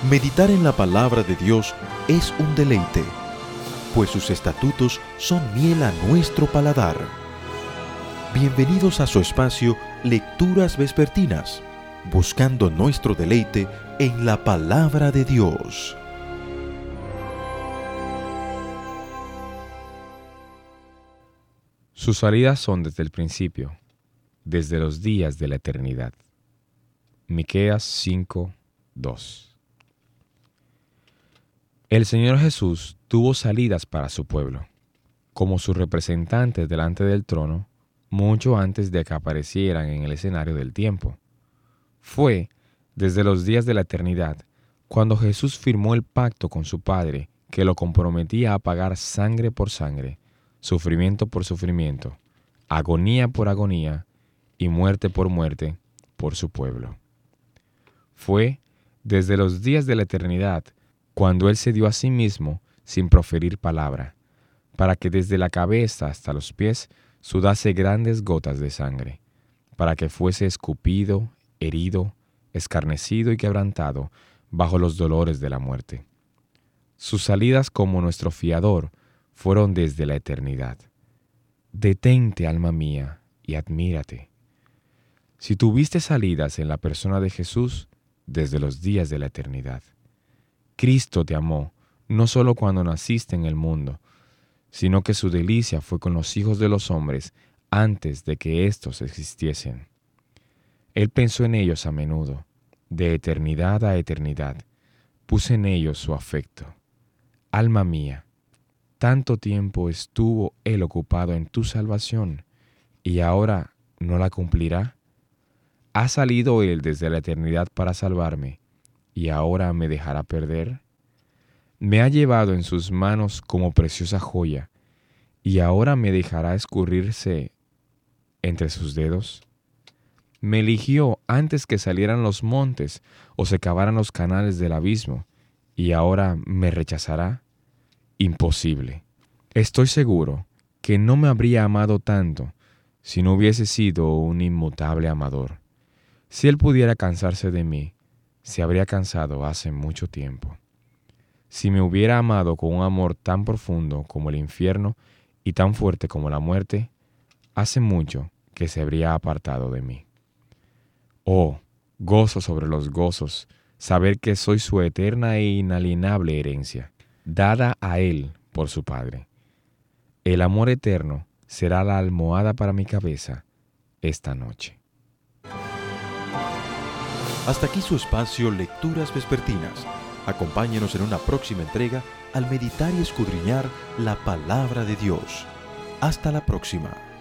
Meditar en la palabra de Dios es un deleite, pues sus estatutos son miel a nuestro paladar. Bienvenidos a su espacio Lecturas Vespertinas, buscando nuestro deleite en la palabra de Dios. Sus salidas son desde el principio, desde los días de la eternidad. Miqueas 5:2. El Señor Jesús tuvo salidas para su pueblo, como sus representantes delante del trono, mucho antes de que aparecieran en el escenario del tiempo. Fue desde los días de la eternidad cuando Jesús firmó el pacto con su Padre que lo comprometía a pagar sangre por sangre, sufrimiento por sufrimiento, agonía por agonía y muerte por su pueblo. Fue desde los días de la eternidad cuando Él se dio a sí mismo sin proferir palabra, para que desde la cabeza hasta los pies sudase grandes gotas de sangre, para que fuese escupido, herido, escarnecido y quebrantado bajo los dolores de la muerte. Sus salidas como nuestro fiador fueron desde la eternidad. Detente, alma mía, y admírate. Si tuviste salidas en la persona de Jesús, desde los días de la eternidad. Cristo te amó, no solo cuando naciste en el mundo, sino que su delicia fue con los hijos de los hombres antes de que éstos existiesen. Él pensó en ellos a menudo, de eternidad a eternidad, puso en ellos su afecto. Alma mía, tanto tiempo estuvo Él ocupado en tu salvación, y ahora no la cumplirá. ¿Ha salido Él desde la eternidad para salvarme, y ahora me dejará perder? Me ha llevado en sus manos como preciosa joya, y ahora me dejará escurrirse entre sus dedos. Me eligió antes que salieran los montes o se cavaran los canales del abismo, y ahora me rechazará. Imposible. Estoy seguro que no me habría amado tanto si no hubiese sido un inmutable amador. Si Él pudiera cansarse de mí, se habría cansado hace mucho tiempo. Si me hubiera amado con un amor tan profundo como el infierno y tan fuerte como la muerte, hace mucho que se habría apartado de mí. Oh, gozo sobre los gozos, saber que soy su eterna e inalienable herencia, dada a Él por su Padre. El amor eterno será la almohada para mi cabeza esta noche. Hasta aquí su espacio Lecturas Vespertinas. Acompáñenos en una próxima entrega al meditar y escudriñar la palabra de Dios. Hasta la próxima.